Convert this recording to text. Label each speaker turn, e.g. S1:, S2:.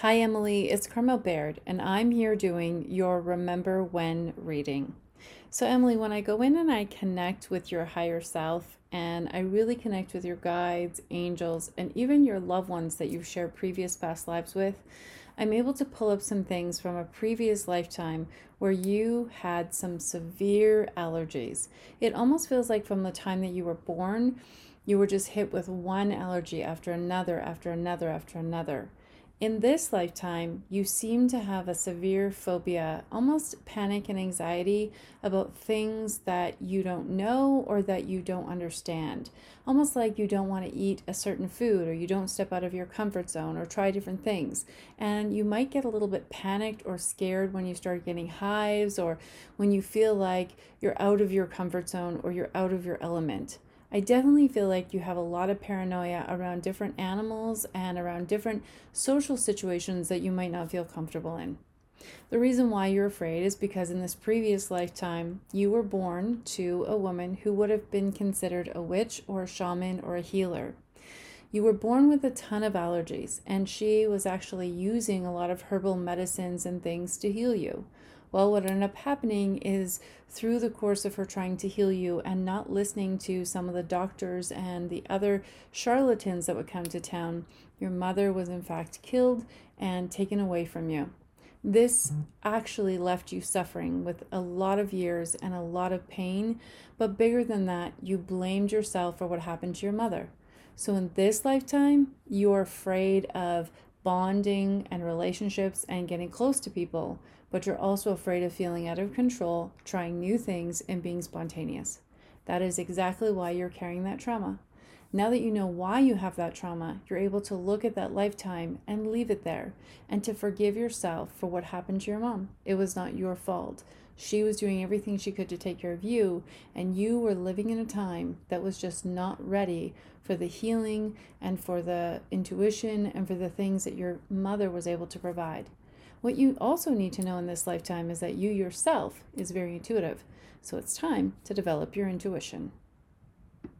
S1: Hi, Emily. It's Carmel Baird, and I'm here doing your Remember When reading. So, Emily, when I go in and I connect with your higher self, and I really connect with your guides, angels, and even your loved ones that you've shared previous past lives with, I'm able to pull up some things from a previous lifetime where you had some severe allergies. It almost feels like from the time that you were born, you were just hit with one allergy after another, after another, after another. In this lifetime, you seem to have a severe phobia, almost panic and anxiety about things that you don't know or that you don't understand. Almost like you don't want to eat a certain food or you don't step out of your comfort zone or try different things. And you might get a little bit panicked or scared when you start getting hives or when you feel like you're out of your comfort zone or you're out of your element. I definitely feel like you have a lot of paranoia around different animals and around different social situations that you might not feel comfortable in. The reason why you're afraid is because in this previous lifetime, you were born to a woman who would have been considered a witch or a shaman or a healer. You were born with a ton of allergies, and she was actually using a lot of herbal medicines and things to heal you. Well, what ended up happening is through the course of her trying to heal you and not listening to some of the doctors and the other charlatans that would come to town, your mother was in fact killed and taken away from you. This actually left you suffering with a lot of years and a lot of pain, but bigger than that, you blamed yourself for what happened to your mother. So in this lifetime, you're afraid of bonding and relationships and getting close to people, but you're also afraid of feeling out of control, trying new things, and being spontaneous. That is exactly why you're carrying that trauma. Now that you know why you have that trauma, you're able to look at that lifetime and leave it there and to forgive yourself for what happened to your mom. It was not your fault. She was doing everything she could to take care of you, and you were living in a time that was just not ready for the healing and for the intuition and for the things that your mother was able to provide. What you also need to know in this lifetime is that you yourself is very intuitive, so it's time to develop your intuition.